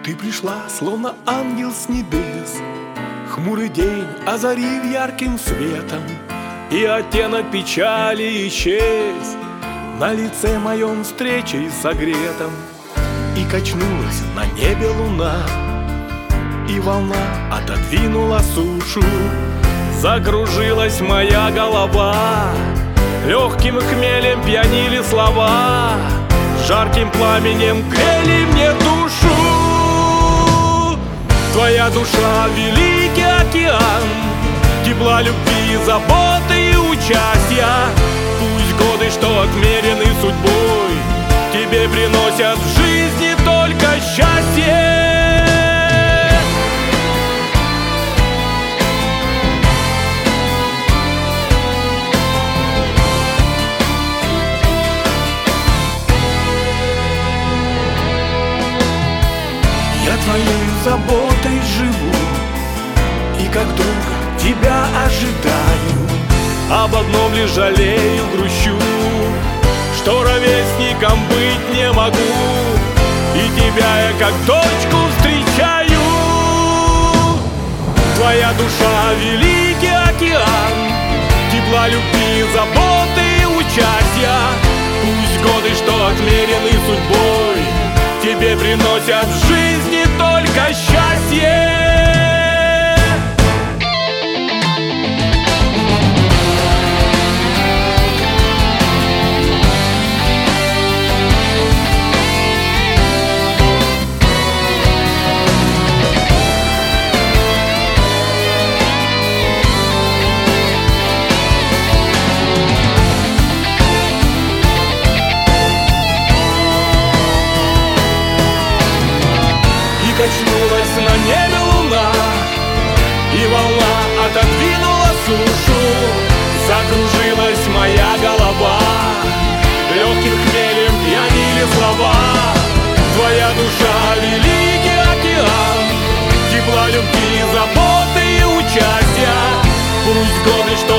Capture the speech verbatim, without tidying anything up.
Ты пришла, словно ангел с небес. Хмурый день озарив ярким светом, и оттенок печали исчез на лице моем встречей согретом. И качнулась на небе луна, и волна отодвинула сушу. Закружилась моя голова, легким хмелем пьянили слова, жарким пламенем грели мне душу. Твоя душа — великий океан тепла, любви, заботы и участия. Пусть годы, что отмерены судьбой, тебе приносят в жизни только счастье. Я твоей заботой живу, и как друга тебя ожидаю. Об одном лишь жалею, грущу, что ровесником быть не могу, и тебя я как дочку встречаю. Твоя душа — великий океан тепла, любви, заботы и участия. Пусть годы, что отмерены судьбой, тебе приносят в жизни только счастье. Качнулась на небе луна, и волна отодвинула сушу. Закружилась моя голова, легким хмелем пьянили слова. Твоя душа — великий океан тепла, любви, заботы и участия. Пусть годы, что